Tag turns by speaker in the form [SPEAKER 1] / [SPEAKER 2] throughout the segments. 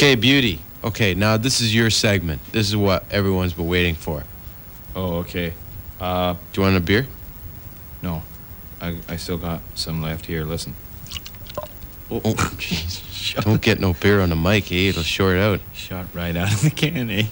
[SPEAKER 1] Okay, Beauty. Okay, now this is your segment. This is what everyone's been waiting for.
[SPEAKER 2] Oh, okay.
[SPEAKER 1] Do you want a beer?
[SPEAKER 2] No. I still got some left here. Listen.
[SPEAKER 1] Oh, jeez. Don't get no beer on the mic, eh? It'll short out.
[SPEAKER 2] Shot right out of the can, eh?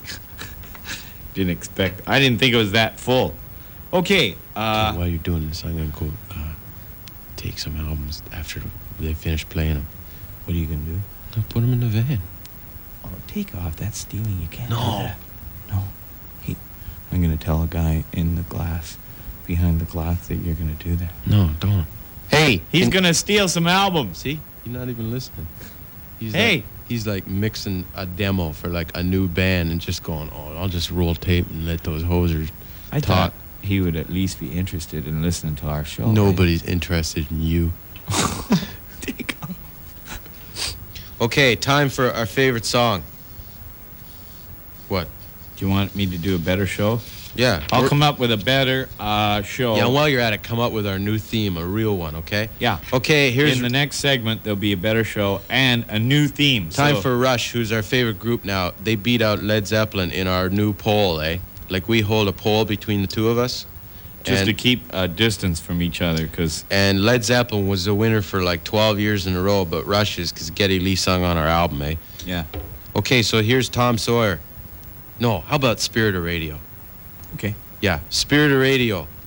[SPEAKER 2] I didn't think it was that full. Okay.
[SPEAKER 1] Okay, while you're doing this, I'm going to go take some albums after they finish playing them.
[SPEAKER 2] What are you going to do?
[SPEAKER 1] I'll put them in the van.
[SPEAKER 2] Oh, take off. That's stealing. You can't
[SPEAKER 1] No.
[SPEAKER 2] do that. No. Hey, I'm going to tell a guy in the glass, behind the glass, that you're going to do that.
[SPEAKER 1] No, don't. Hey!
[SPEAKER 2] He's going to steal some albums.
[SPEAKER 1] See? You're not even listening.
[SPEAKER 2] Hey!
[SPEAKER 1] He's like mixing a demo for like a new band and just going, oh, I'll just roll tape and let those hosers
[SPEAKER 2] I
[SPEAKER 1] talk.
[SPEAKER 2] thought he would at least be interested in listening to our show.
[SPEAKER 1] Nobody's interested in you.
[SPEAKER 2] Take off.
[SPEAKER 1] Okay, time for our favorite song. What?
[SPEAKER 2] Do you want me to do a better show?
[SPEAKER 1] Yeah.
[SPEAKER 2] I'll come up with a better show.
[SPEAKER 1] Yeah, while you're at it, come up with our new theme, a real one, okay?
[SPEAKER 2] Yeah.
[SPEAKER 1] Okay, here's
[SPEAKER 2] In the next segment, there'll be a better show and a new theme.
[SPEAKER 1] time
[SPEAKER 2] So-
[SPEAKER 1] for Rush, who's our favorite group now. They beat out Led Zeppelin in our new poll, eh? Like we hold a poll between the two of us.
[SPEAKER 2] Just
[SPEAKER 1] and,
[SPEAKER 2] to keep a distance from each other, because
[SPEAKER 1] and Led Zeppelin was the winner for like 12 years in a row, but Rush is because Geddy Lee sung on our album, eh?
[SPEAKER 2] yeah.
[SPEAKER 1] Okay, so here's Tom Sawyer. No, how about Spirit of Radio?
[SPEAKER 2] Okay.
[SPEAKER 1] Yeah, Spirit of Radio.